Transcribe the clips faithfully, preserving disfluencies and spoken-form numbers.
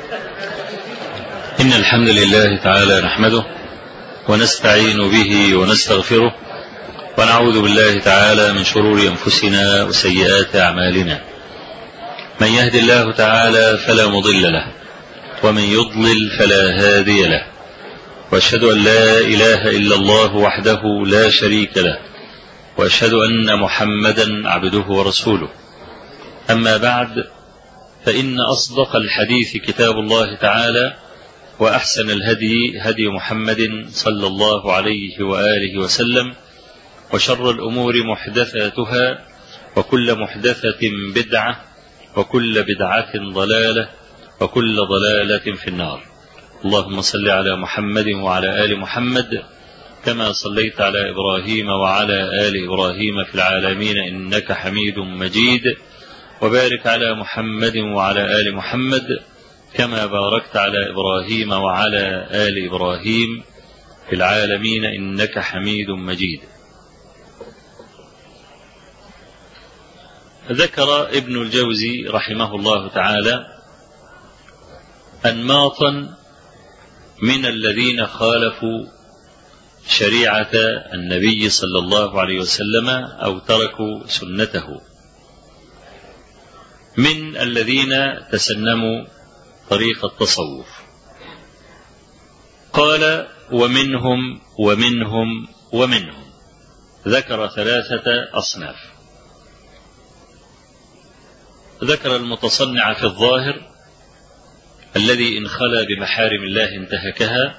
إن الحمد لله تعالى نحمده ونستعين به ونستغفره ونعوذ بالله تعالى من شرور أنفسنا وسيئات أعمالنا. من يهد الله تعالى فلا مضل له ومن يضلل فلا هادي له، وأشهد أن لا إله إلا الله وحده لا شريك له، وأشهد أن محمدا عبده ورسوله. أما بعد، فإن أصدق الحديث كتاب الله تعالى، وأحسن الهدي هدي محمد صلى الله عليه وآله وسلم، وشر الأمور محدثاتها، وكل محدثة بدعة، وكل بدعة ضلالة، وكل ضلالة في النار. اللهم صل على محمد وعلى آل محمد كما صليت على إبراهيم وعلى آل إبراهيم في العالمين إنك حميد مجيد، وبارك على محمد وعلى آل محمد كما باركت على إبراهيم وعلى آل إبراهيم في العالمين إنك حميد مجيد. ذكر ابن الجوزي رحمه الله تعالى أنماطا من الذين خالفوا شريعة النبي صلى الله عليه وسلم أو تركوا سنته، من الذين تسنموا طريق التصوف. قال: ومنهم ومنهم ومنهم. ذكر ثلاثة أصناف. ذكر المتصنع في الظاهر الذي إن خلا بمحارم الله انتهكها،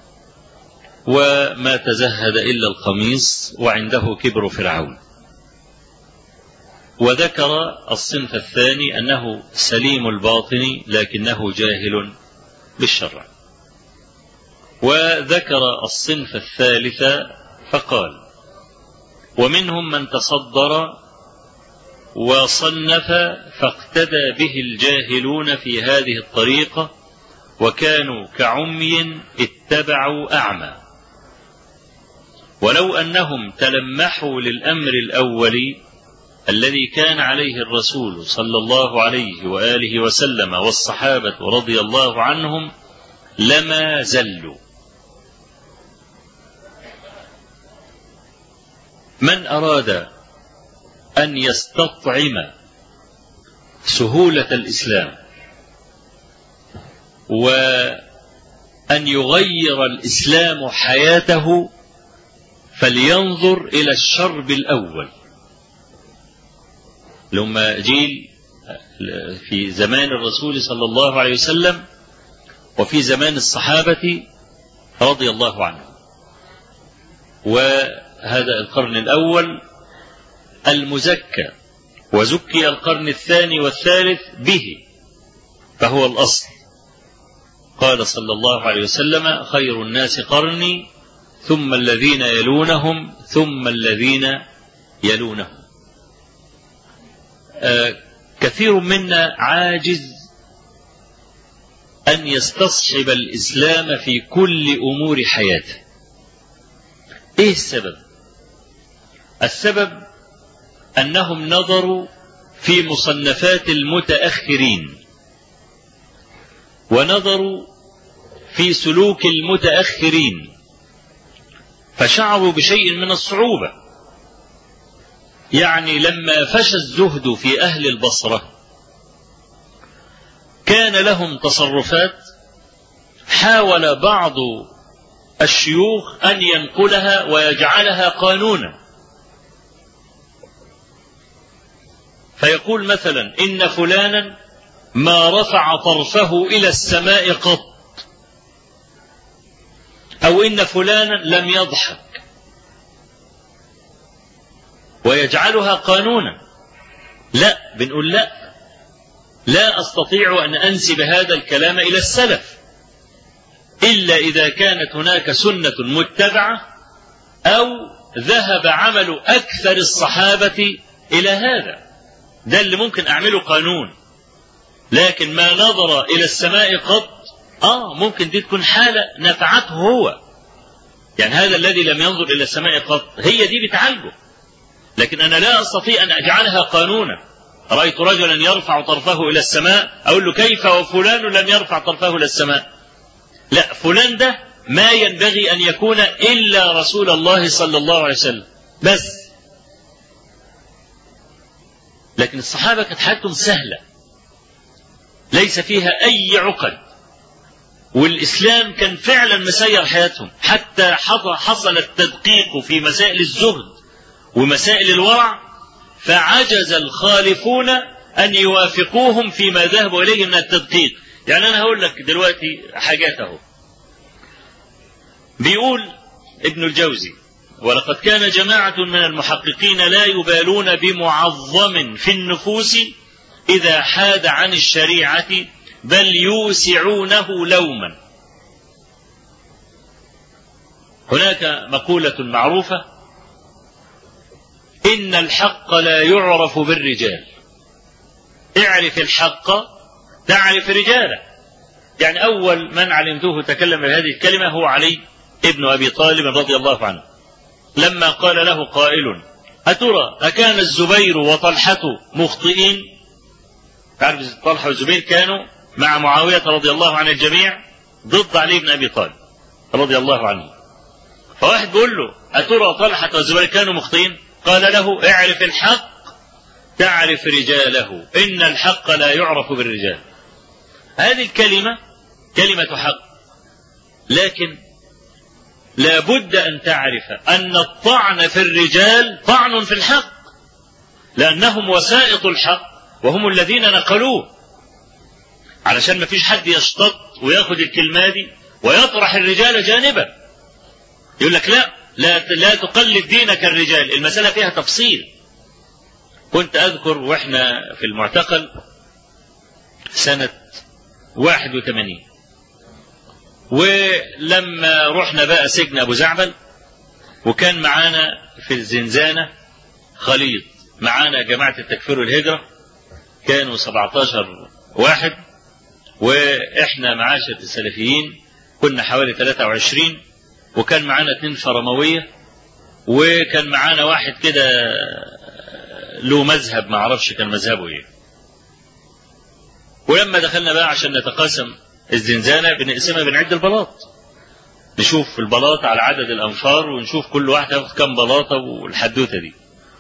وما تزهد إلا القميص، وعنده كبر فرعون. وذكر الصنف الثاني أنه سليم الباطن لكنه جاهل بالشرع. وذكر الصنف الثالث فقال: ومنهم من تصدر وصنف فاقتدى به الجاهلون في هذه الطريقة، وكانوا كعمي اتبعوا أعمى، ولو أنهم تلمحوا للأمر الأول الذي كان عليه الرسول صلى الله عليه وآله وسلم والصحابة رضي الله عنهم لما زلوا. من أراد أن يستطعم سهولة الإسلام وأن يغير الإسلام حياته فلينظر إلى الشرب الأول. لما جيل في زمان الرسول صلى الله عليه وسلم وفي زمان الصحابة رضي الله عنهم، وهذا القرن الأول المزكى، وزكي القرن الثاني والثالث به، فهو الأصل. قال صلى الله عليه وسلم: خير الناس قرني ثم الذين يلونهم ثم الذين يلونهم. آه كثير منا عاجز أن يستصحب الإسلام في كل أمور حياته. إيه السبب؟ السبب أنهم نظروا في مصنفات المتأخرين، ونظروا في سلوك المتأخرين، فشعروا بشيء من الصعوبة. يعني لما فشى الزهد في أهل البصرة كان لهم تصرفات حاول بعض الشيوخ أن ينقلها ويجعلها قانونا، فيقول مثلا: إن فلانا ما رفع طرفه إلى السماء قط، أو إن فلانا لم يضحك، ويجعلها قانونا. لا، بنقول لا، لا أستطيع أن أنسب هذا الكلام إلى السلف إلا إذا كانت هناك سنة متبعة أو ذهب عمل أكثر الصحابة إلى هذا. ده اللي ممكن أعمله قانون. لكن ما نظر إلى السماء قط، آه ممكن دي تكون حالة نفعته هو، يعني هذا الذي لم ينظر إلى السماء قط هي دي بتعالجه، لكن أنا لا أستطيع أن أجعلها قانونا. رأيت رجلا يرفع طرفه إلى السماء، أقول له كيف وفلان لم يرفع طرفه إلى السماء؟ لا، فلان ده ما ينبغي أن يكون إلا رسول الله صلى الله عليه وسلم بس. لكن الصحابة كانت حياتهم سهلة ليس فيها أي عقد، والإسلام كان فعلا مسير حياتهم، حتى حصل التدقيق في مسائل الزهد ومسائل الورع، فعجز الخالفون أن يوافقوهم فيما ذهبوا إليه من التدقيق. يعني أنا هقول لك دلوقتي حاجات أهو. بيقول ابن الجوزي: ولقد كان جماعة من المحققين لا يبالون بمعظم في النفوس إذا حاد عن الشريعة، بل يوسعونه لوما. هناك مقولة معروفة: إن الحق لا يعرف بالرجال. اعرف الحق تعرف رجاله. يعني أول من علمته تكلم بهذه الكلمة هو علي ابن أبي طالب رضي الله عنه، لما قال له قائل: أترى أكان الزبير وطلحة مخطئين؟ تعرف طلحة والزبير كانوا مع معاوية رضي الله عن الجميع ضد علي بن أبي طالب رضي الله عنه. فواحد بيقول له: أترى طلحة والزبير كانوا مخطئين؟ قال له: اعرف الحق تعرف رجاله، إن الحق لا يعرف بالرجال. هذه الكلمة كلمة حق، لكن لا بد أن تعرف أن الطعن في الرجال طعن في الحق، لأنهم وسائط الحق وهم الذين نقلوه، علشان ما فيش حد يشتط وياخد الكلمة دي ويطرح الرجال جانبا، يقول لك لا لا, لا تقلد دينك الرجال. المسألة فيها تفصيل. كنت أذكر وإحنا في المعتقل سنة واحد وثمانين، ولما رحنا بقى سجن أبو زعبل، وكان معانا في الزنزانة خليط، معانا جماعة التكفير والهجرة كانوا سبعتاشر واحد، وإحنا معاشر السلفيين كنا حوالي ثلاثة وعشرين، وكان معانا اتنين فرموية، وكان معانا واحد كده له مذهب ما عرفش كان مذهبه ايه. ولما دخلنا بقى عشان نتقاسم الزنزانة بنقسمها، بنعد البلاط، نشوف البلاط على عدد الأنفار ونشوف كل واحد ياخد كام بلاطة والحدوتة دي.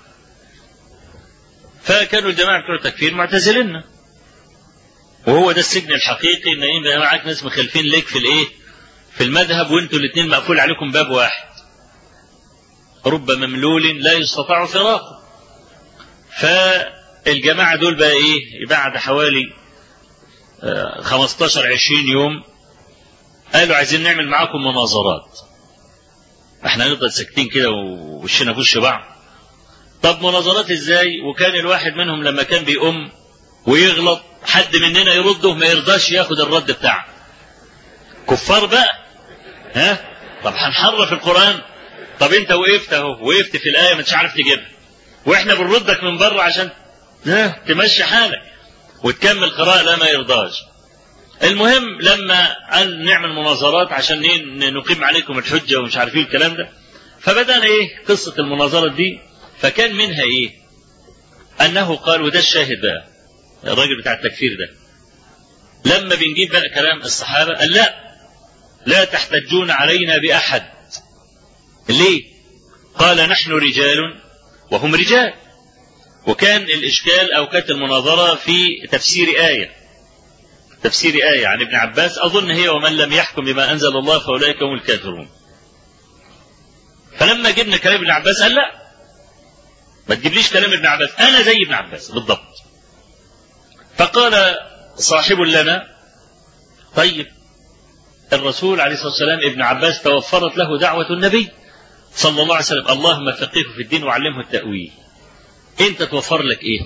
فكانوا الجماعة بتوع التكفير معتزلنا، وهو ده السجن الحقيقي، ان ايه معاك ناس مخالفين ليك في الايه في المذهب، وانتوا الاثنين مقفول عليكم باب واحد، رب مملول لا يستطاع فراقه. فالجماعة دول بقى ايه بعد حوالي خمستاشر عشرين يوم قالوا عايزين نعمل معاكم مناظرات، احنا هنفضل ساكتين كده ووشنا في وش بعض. طب مناظرات ازاي؟ وكان الواحد منهم لما كان بيقوم ويغلط حد مننا يرده ما يرضاش ياخد الرد بتاعه. كفار بقى، ها؟ طب هنحرف القرآن؟ طب انت وقفت اهو، وقفت في الآية مش عارف تجيبها، واحنا بنردك من بره عشان ها تمشي حالك وتكمل قراءة، لا ما يرضاش. المهم لما قال نعمل مناظرات عشان نقيم عليكم الحجة ومش عارف ايه الكلام ده، فبدأنا ايه قصة المناظرة دي. فكان منها ايه؟ انه قال، وده الشاهد بقى الراجل بتاع التكفير ده، لما بنجيب بقى كلام الصحابة قال لا لا تحتجون علينا بأحد. ليه؟ قال نحن رجال وهم رجال. وكان الإشكال أو كانت المناظرة في تفسير آية تفسير آية عن ابن عباس، أظن هي ومن لم يحكم بما أنزل الله فأولئك هم الكافرون. فلما جبنا كلام ابن عباس قال لا ما تجيبليش كلام ابن عباس، أنا زي ابن عباس بالضبط. فقال صاحب لنا طيب الرسول عليه الصلاة والسلام ابن عباس توفرت له دعوة النبي صلى الله عليه وسلم، اللهم فقهه في الدين وعلمه التأويل، انت توفر لك ايه؟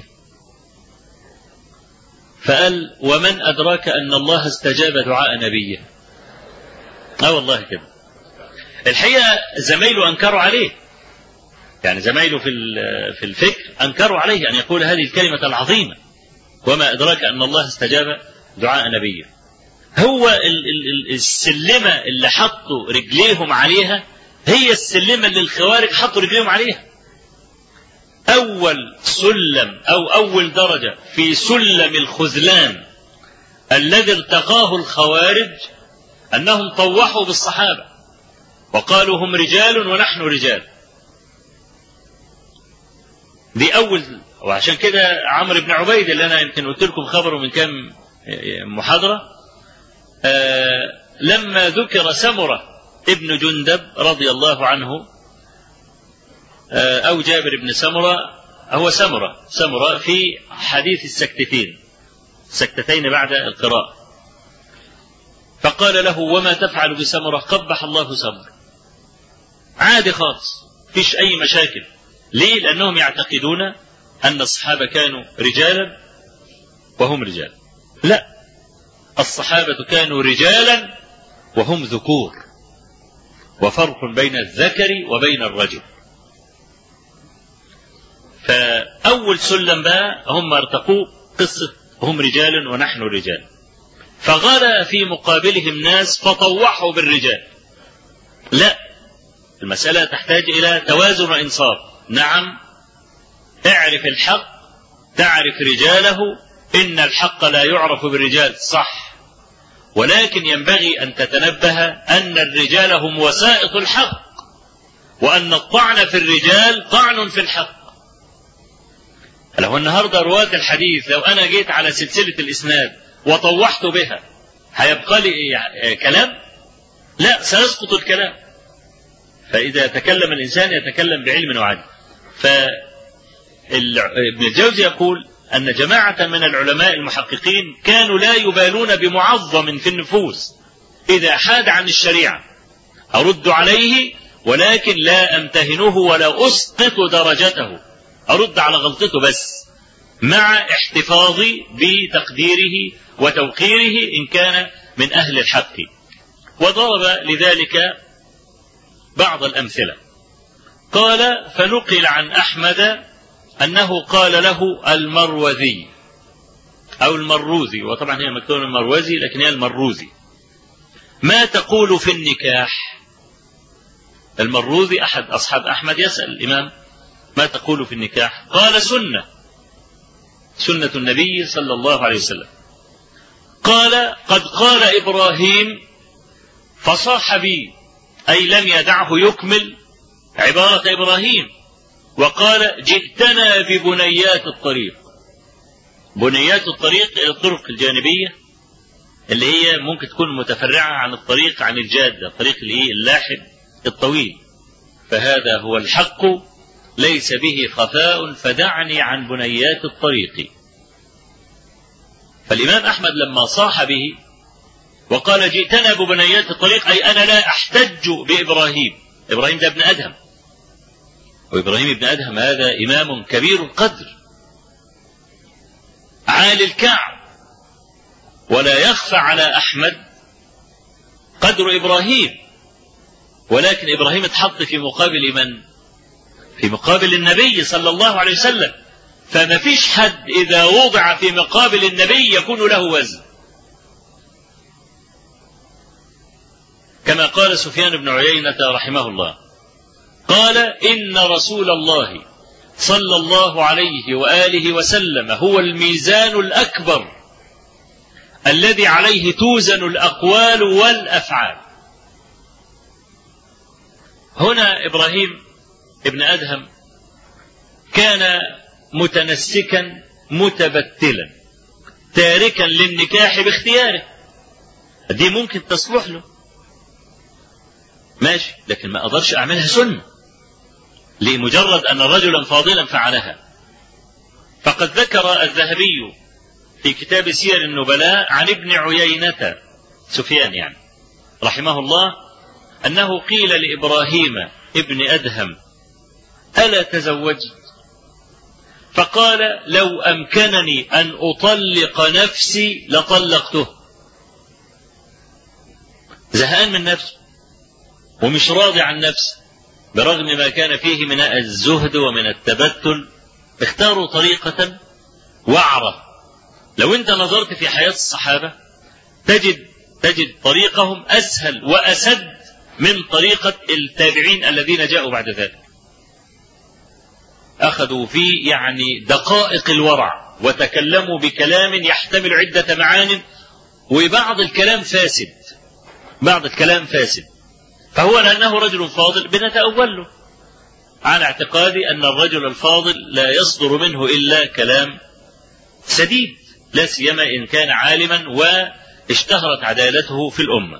فقال ومن أدراك أن الله استجاب دعاء نبيه. اه والله كده. الحقيقة زمايله أنكروا عليه، يعني زمايله في في الفكر أنكروا عليه أن يقول هذه الكلمة العظيمة، وما أدراك أن الله استجاب دعاء نبيه. هو السلمة اللي حطوا رجليهم عليها هي السلمة اللي الخوارج حطوا رجليهم عليها. أول سلم أو أول درجة في سلم الخذلان الذي ارتقاه الخوارج أنهم طوحوا بالصحابة وقالوا هم رجال ونحن رجال. دي أول. وعشان كده عمرو بن عبيد اللي أنا يمكن قلت لكم خبره من كام محاضرة، آه لما ذكر سمرة ابن جندب رضي الله عنه، آه أو جابر بن سمرة، هو سمرة سمرة في حديث السكتتين سكتتين بعد القراءة، فقال له وما تفعل بسمرة؟ قبح الله سمرة. عادي خالص، فيش أي مشاكل. ليه؟ لأنهم يعتقدون أن الصحابة كانوا رجالا وهم رجال. لا، الصحابة كانوا رجالا وهم ذكور، وفرق بين الذكر وبين الرجل. فأول سلم بقى هم ارتقوا قصة هم رجال ونحن رجال، فغلا في مقابلهم ناس فطوحوا بالرجال. لا، المسألة تحتاج إلى توازن وإنصاف. نعم، اعرف الحق تعرف رجاله، إن الحق لا يعرف بالرجال، صح، ولكن ينبغي أن تتنبه أن الرجال هم وسائط الحق، وأن الطعن في الرجال طعن في الحق. لو النهاردة رواة الحديث لو أنا جيت على سلسلة الإسناد وطوحت بها هيبقى لي كلام؟ لا، سيسقط الكلام. فإذا تكلم الإنسان يتكلم بعلم وعدل. فابن الجوزي يقول أن جماعة من العلماء المحققين كانوا لا يبالون بمعظم في النفوس إذا حاد عن الشريعة أرد عليه، ولكن لا أمتهنه ولا أسقط درجته، أرد على غلطته بس، مع احتفاظي بتقديره وتوقيره إن كان من أهل الحق. وضرب لذلك بعض الأمثلة. قال فنقل عن أحمد أنه قال له المروذي أو المروذي، وطبعا هي مكتوبة المروذي لكن هي المروذي، ما تقول في النكاح؟ المروذي أحد أصحاب أحمد يسأل الإمام ما تقول في النكاح؟ قال سنة سنة النبي صلى الله عليه وسلم. قال قد قال إبراهيم فصاح بي، أي لم يدعه يكمل عبارة إبراهيم، وقال جئتنا ببنيات الطريق. بنيات الطريق الطرق الجانبية اللي هي ممكن تكون متفرعة عن الطريق عن الجادة، الطريق اللي هي اللاحب الطويل. فهذا هو الحق ليس به خفاء، فدعني عن بنيات الطريق. فالإمام أحمد لما صاح به وقال جئتنا ببنيات الطريق، أي أنا لا أحتج بإبراهيم. إبراهيم ده ابن أدهم، وإبراهيم ابن أدهم هذا إمام كبير القدر عالي الكعب، ولا يخفى على أحمد قدر إبراهيم، ولكن إبراهيم اتحط في مقابل من؟ في مقابل النبي صلى الله عليه وسلم. فما فيش حد إذا وضع في مقابل النبي يكون له وزن. كما قال سفيان بن عيينة رحمه الله، قال إن رسول الله صلى الله عليه وآله وسلم هو الميزان الأكبر الذي عليه توزن الأقوال والأفعال. هنا إبراهيم ابن أدهم كان متنسكا متبتلا تاركا للنكاح باختياره، دي ممكن تصلح له ماشي، لكن ما أقدرش أعملها سنة لمجرد أن رجلا فاضلا فعلها. فقد ذكر الذهبي في كتاب سير النبلاء عن ابن عيينة سفيان يعني رحمه الله أنه قيل لإبراهيم ابن أدهم ألا تزوجت؟ فقال لو أمكنني أن أطلق نفسي لطلقته. زهقان من نفسه ومش راضي عن نفسه برغم ما كان فيه من الزهد ومن التبتل، اختاروا طريقة وعرة. لو انت نظرت في حياة الصحابة تجد تجد طريقهم أسهل وأسد من طريقة التابعين الذين جاءوا بعد ذلك. أخذوا فيه يعني دقائق الورع، وتكلموا بكلام يحتمل عدة معان، وبعض الكلام فاسد، بعض الكلام فاسد. فهو لأنه رجل فاضل بنتأول له على اعتقادي أن الرجل الفاضل لا يصدر منه إلا كلام سديد، لا سيما إن كان عالما واشتهرت عدالته في الأمة.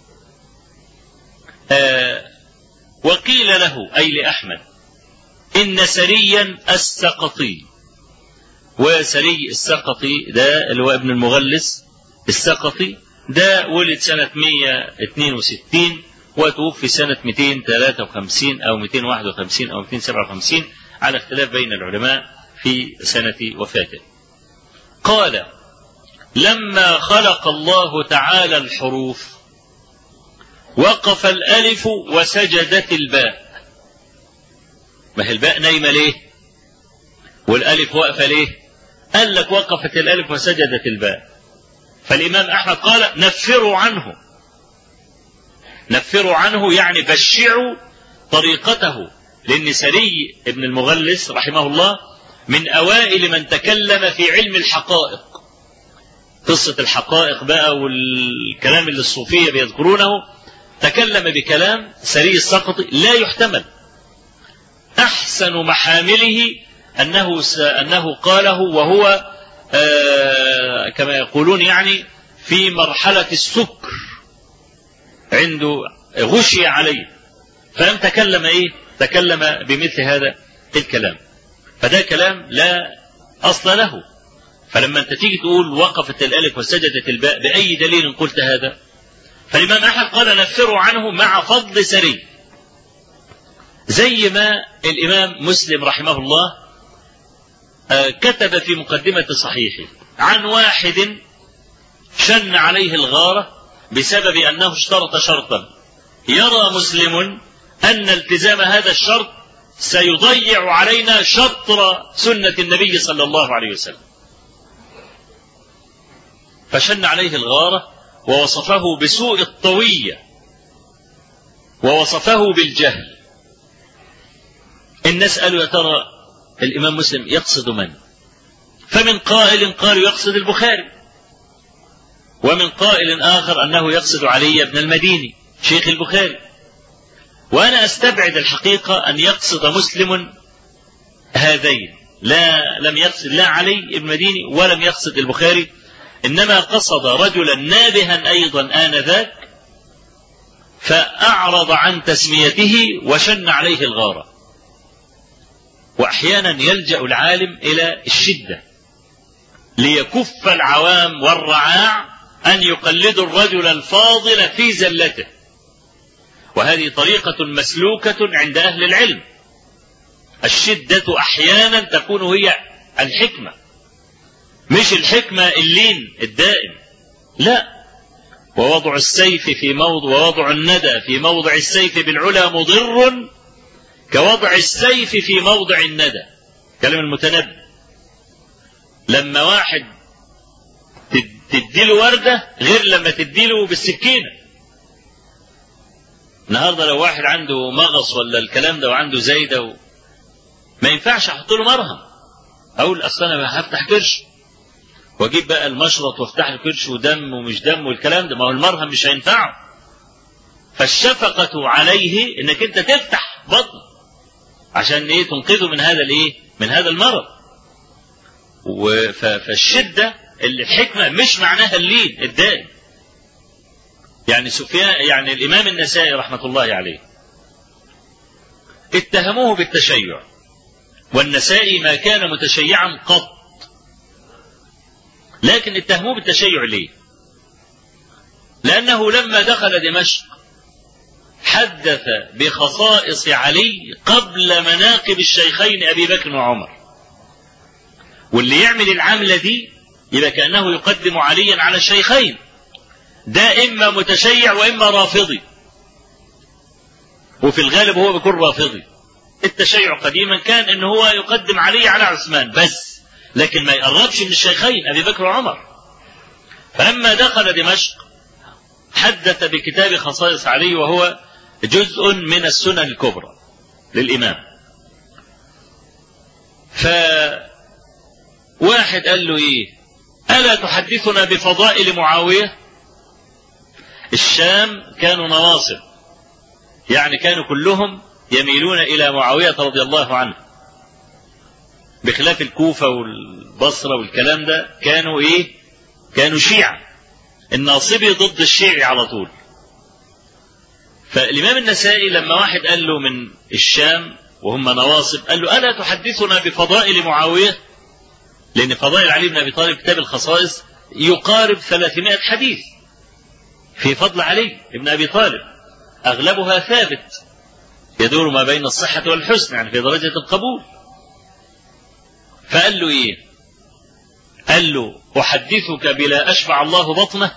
آه وقيل له أي لأحمد إن سريا السقطي، وسري السقطي ده اللي هو ابن المغلس السقطي، ده ولد سنة مئة واثنين وستين وتوفي سنة مئتين وثلاثة وخمسين أو مئتين وواحد وخمسين أو مئتين وسبعة وخمسين على اختلاف بين العلماء في سنة وفاته. قال: لما خلق الله تعالى الحروف وقف الألف وسجدت الباء. ما هي الباء نايمة ليه والألف واقفة ليه؟ قال لك وقفت الألف وسجدت الباء. فالإمام أحمد قال: نفروا عنه، نفروا عنه يعني بشعوا طريقته، لأن سري ابن المغلس رحمه الله من أوائل من تكلم في علم الحقائق، قصة الحقائق بقى والكلام اللي الصوفية بيذكرونه، تكلم بكلام سري السقطي لا يحتمل. أحسن محامله أنه, أنه قاله وهو آه كما يقولون يعني في مرحلة السكر، عنده غشي عليه، فلم تكلم إيه؟ تكلم بمثل هذا الكلام، فده كلام لا أصل له. فلما أنت تيجي تقول وقفت الألف وسجدت الباء، بأي دليل قلت هذا؟ فالإمام أحمد قال: نفروا عنه مع فضل سري، زي ما الإمام مسلم رحمه الله كتب في مقدمة صحيحه عن واحد شن عليه الغارة بسبب أنه اشترط شرطا يرى مسلم أن التزام هذا الشرط سيضيع علينا شطر سنة النبي صلى الله عليه وسلم، فشن عليه الغارة ووصفه بسوء الطوية ووصفه بالجهل. الناس قالوا: يا ترى الإمام مسلم يقصد من؟ فمن قائل قالوا يقصد البخاري، ومن قائل آخر أنه يقصد علي بن المديني شيخ البخاري. وأنا أستبعد الحقيقة أن يقصد مسلم هذين، لا لم يقصد لا علي بن المديني ولم يقصد البخاري، إنما قصد رجلا نابها أيضا آنذاك فأعرض عن تسميته وشن عليه الغارة. وأحيانا يلجأ العالم إلى الشدة ليكف العوام والرعاع أن يقلدوا الرجل الفاضل في زلته، وهذه طريقة مسلوكة عند أهل العلم. الشدة أحيانا تكون هي الحكمة، مش الحكمة اللين الدائم، لا. ووضع السيف في موضع ووضع الندى في موضع السيف بالعلا مضر كوضع السيف في موضع الندى، كلام المتنبي. لما واحد تديله وردة غير لما تديله بالسكينة. النهاردة لو واحد عنده مغص ولا الكلام ده وعنده زايدة و... ما ينفعش احط له مرهم، اقول اصل انا هفتح كرش واجيب بقى المشرط وافتح الكرش ودم ومش دم والكلام ده، ما هو المرهم مش هينفعه. فالشفقة عليه انك انت تفتح بطن عشان ايه؟ تنقذه من هذا الايه؟ من هذا المرض. فالشدة اللي الحكمة مش معناها اللين الدائم. يعني سفيان يعني الامام النسائي رحمة الله عليه اتهموه بالتشيع، والنسائي ما كان متشيعا قط، لكن اتهموه بالتشيع ليه؟ لأنه لما دخل دمشق حدث بخصائص علي قبل مناقب الشيخين أبي بكر وعمر، واللي يعمل العملة دي يبقى كأنه يقدم عليا على الشيخين، ده إما متشيع وإما رافضي، وفي الغالب هو بيكون رافضي. التشيع قديما كان إن هو يقدم علي على عثمان بس، لكن ما يقربش من الشيخين أبي بكر وعمر. فلما دخل دمشق حدث بكتاب خصائص علي، وهو جزء من السنن الكبرى للإمام. فواحد قال له ايه؟ ألا تحدثنا بفضائل معاوية؟ الشام كانوا نواصب، يعني كانوا كلهم يميلون إلى معاوية رضي الله عنه، بخلاف الكوفة والبصرة والكلام ده كانوا ايه؟ كانوا شيعة، الناصبي ضد الشيعي على طول. فالإمام النسائي لما واحد قال له من الشام وهم نواصب قال له ألا تحدثنا بفضائل معاوية؟ لأن فضائل علي بن أبي طالب كتاب الخصائص يقارب ثلاثمائة حديث في فضل علي بن أبي طالب، أغلبها ثابت يدور ما بين الصحة والحسن، يعني في درجة القبول. فقال له إيه؟ قال له أحدثك بلا أشبع الله بطنه؟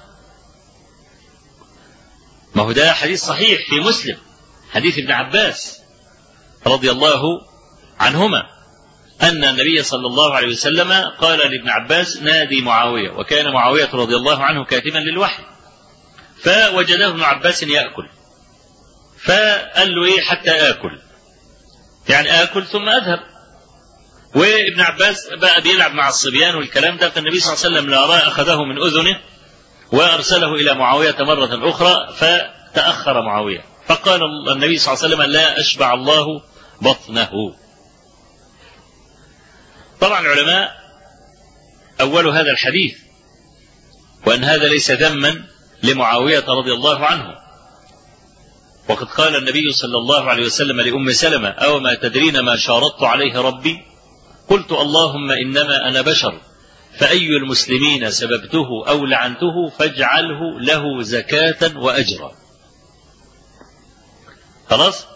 ما هو ده حديث صحيح في مسلم، حديث ابن عباس رضي الله عنهما أن النبي صلى الله عليه وسلم قال لابن عباس نادي معاوية، وكان معاوية رضي الله عنه كاتبا للوحي، فوجده ابن عباس يأكل، فقال له إيه؟ حتى آكل، يعني آكل ثم أذهب. وابن عباس بقى بيلعب مع الصبيان والكلام ده، فالنبي صلى الله عليه وسلم لا رأى أخذه من أذنه وأرسله إلى معاوية مرة أخرى، فتأخر معاوية، فقال النبي صلى الله عليه وسلم لا أشبع الله بطنه. طبعا العلماء أولوا هذا الحديث وأن هذا ليس ذما لمعاوية رضي الله عنه، وقد قال النبي صلى الله عليه وسلم لأم سلمة أو ما تدرين ما شارطت عليه ربي؟ قلت اللهم إنما أنا بشر، فأي المسلمين سببته أو لعنته فاجعله له زكاة وأجرا. خلاص.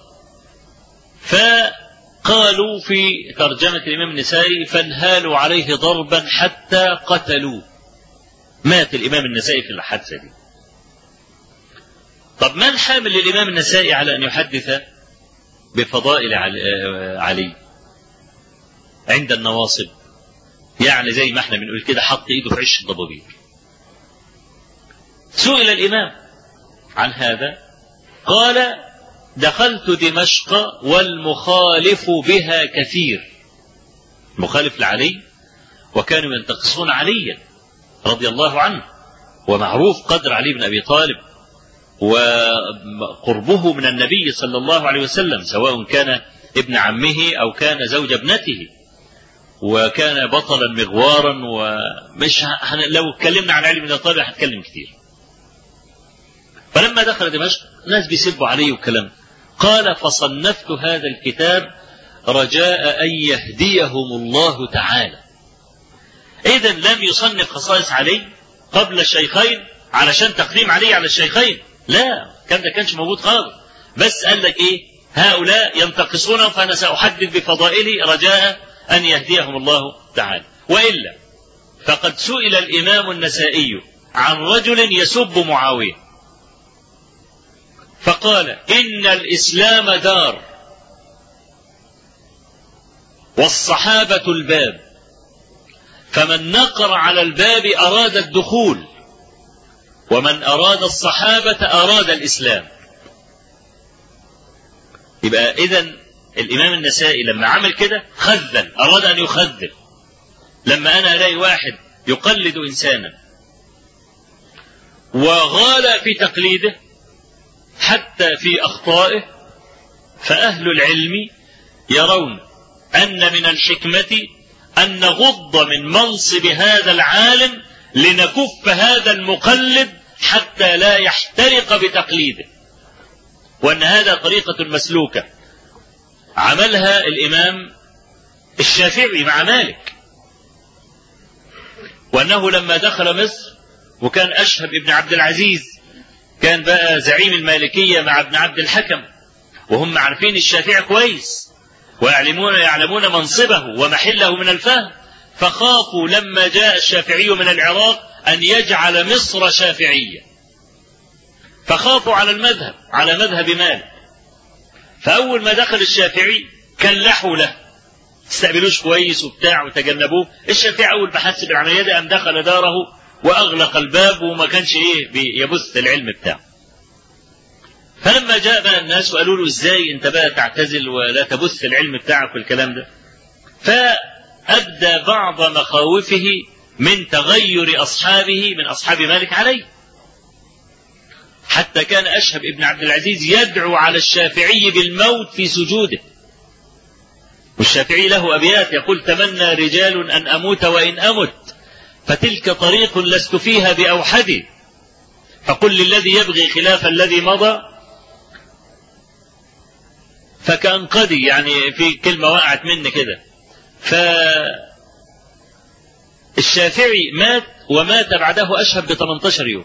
فقالوا في ترجمة الإمام النسائي فانهالوا عليه ضربا حتى قتلوه، مات الإمام النسائي في الحادثة دي. طب ما الحامل للإمام النسائي على أن يحدث بفضائل علي عند النواصب؟ يعني زي ما احنا بنقول كده حط ايده في عش الضبابير. سئل الإمام عن هذا قال دخلت دمشق والمخالف بها كثير، مخالف لعلي، وكانوا ينتقصون عليا رضي الله عنه، ومعروف قدر علي بن أبي طالب وقربه من النبي صلى الله عليه وسلم، سواء كان ابن عمه أو كان زوج ابنته، وكان بطلا مغوارا. ومش لو اتكلمنا عن علي بن أبي طالب هنتكلم كتير. فلما دخل دمشق ناس بيسبوا عليه والكلام، قال فصنفت هذا الكتاب رجاء أن يهديهم الله تعالى. إذن لم يصنف خصائص علي قبل الشيخين علشان تقديم علي على الشيخين، لا، كان ده كانش موجود خالص، بس قال لك إيه؟ هؤلاء ينتقصون فأنا سأحدث بفضائله رجاء أن يهديهم الله تعالى. وإلا فقد سئل الإمام النسائي عن رجل يسب معاوية فقال إن الإسلام دار والصحابة الباب، فمن نقر على الباب أراد الدخول، ومن أراد الصحابة أراد الإسلام. يبقى إذن الإمام النسائي لما عمل كده خذل، أراد أن يخذل. لما أنا ألاقي واحد يقلد إنسانا وغال في تقليده حتى في أخطائه، فأهل العلم يرون أن من الحكمة أن نغض من منصب هذا العالم لنكف هذا المقلد حتى لا يحترق بتقليده، وأن هذا طريقة مسلوكة عملها الإمام الشافعي مع مالك، وأنه لما دخل مصر وكان أشهب ابن عبد العزيز كان بقى زعيم المالكية مع ابن عبد الحكم، وهم عارفين الشافعي كويس ويعلمون يعلمون منصبه ومحله من الفهم، فخافوا لما جاء الشافعي من العراق أن يجعل مصر شافعية، فخافوا على المذهب على مذهب مالك. فأول ما دخل الشافعي كلحوا له، استقبلوش كويس وبتاع وتجنبوه. الشافعي أول ما حس بالعملية دي أم دخل داره وأغلق الباب وما كانش إيه يبث العلم بتاعه. فلما جاء بقى الناس وقالوا له إزاي أنت بقى تعتزل ولا تبث العلم بتاعك والكلام ده، فأبدى بعض مخاوفه من تغير أصحابه من أصحاب مالك عليه، حتى كان أشهب ابن عبد العزيز يدعو على الشافعي بالموت في سجوده، والشافعي له أبيات يقول: تمنى رجال أن أموت وإن أمت، فتلك طريق لست فيها بأوحدي، فقل للذي يبغي خلاف الذي مضى فكأنقدي، يعني في كلمة وقعت مني كده. فالشافعي مات، ومات بعده أشهب ب ثمانية عشر يوم،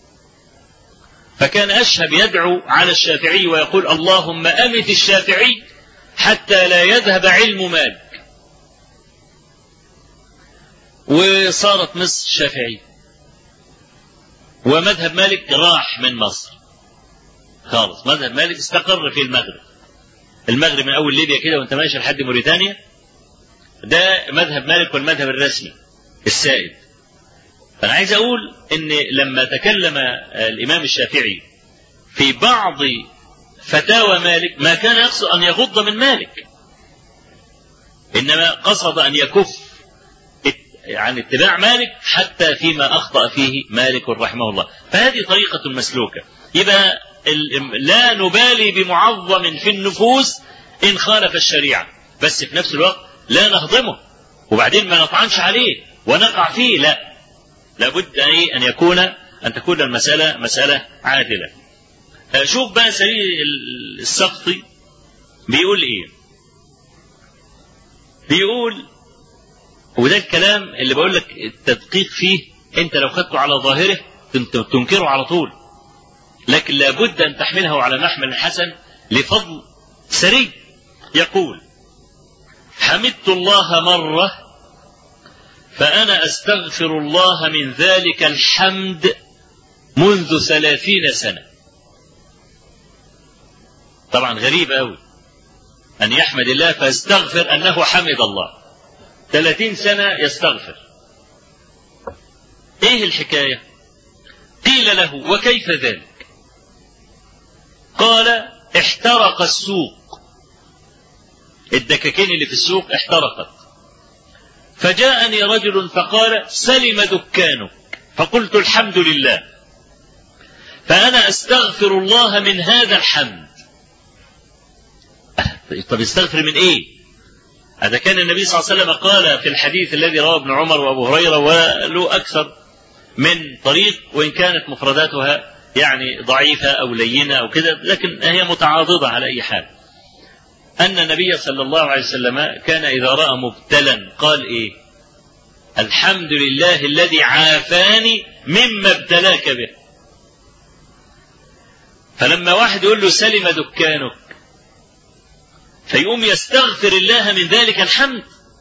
فكان أشهب يدعو على الشافعي ويقول: اللهم أمت الشافعي حتى لا يذهب علم مالك. وصارت مصر شافعي، ومذهب مالك راح من مصر خالص. مذهب مالك استقر في المغرب، المغرب من أول ليبيا كده وانت ماشي لحد موريتانيا، ده مذهب مالك والمذهب الرسمي السائد. فأنا عايز أقول إن لما تكلم الإمام الشافعي في بعض فتاوى مالك ما كان يقصد أن يغض من مالك، إنما قصد أن يكف عن اتباع مالك حتى فيما أخطأ فيه مالك رحمه الله. فهذه طريقة مسلوكة. يبقى لا نبالي بمعظم في النفوس إن خالف الشريعة، بس في نفس الوقت لا نهضمه وبعدين ما نطعنش عليه ونقع فيه، لا، لابد أن يكون أن تكون المسألة مسألة عادلة. شوف بقى سري السقطي بيقول إيه، بيقول، وده الكلام اللي بقول لك التدقيق فيه أنت لو خدته على ظاهره تنكره على طول، لكن لابد أن تحمله على محمل حسن لفضل سري. يقول: حمدت الله مرة فأنا أستغفر الله من ذلك الحمد منذ ثلاثين سنة. طبعا غريب أوي أن يحمد الله فيستغفر أنه حمد الله ثلاثين سنة يستغفر. إيه الحكاية؟ قيل له: وكيف ذلك؟ قال: احترق السوق، الدكاكين اللي في السوق احترقت، فجاءني رجل فقال: سلم دكانك، فقلت: الحمد لله، فأنا أستغفر الله من هذا الحمد. طب استغفر من إيه؟ هذا كان النبي صلى الله عليه وسلم قال في الحديث الذي رواه ابن عمر وأبو هريرة وله أكثر من طريق، وإن كانت مفرداتها يعني ضعيفة أو لينة أو كده، لكن هي متعاضدة على أي حال، أن النبي صلى الله عليه وسلم كان إذا رأى مبتلا قال إيه؟ الحمد لله الذي عافاني مما ابتلاك به. فلما واحد يقول له سلم دكانك فيقوم يستغفر الله من ذلك الحمد،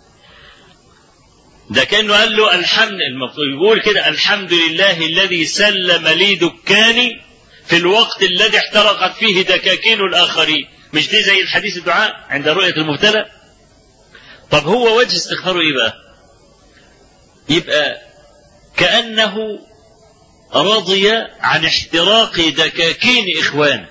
ده كأنه قال له الحمد، يقول كده: الحمد لله الذي سلم لي دكاني في الوقت الذي احترقت فيه دكاكين الآخرين. مش دي زي الحديث الدعاء عند رؤية المبتلى؟ طب هو وجه استغفاره ايه بقى؟ يبقى كأنه رضي عن احتراق دكاكين إخوانه،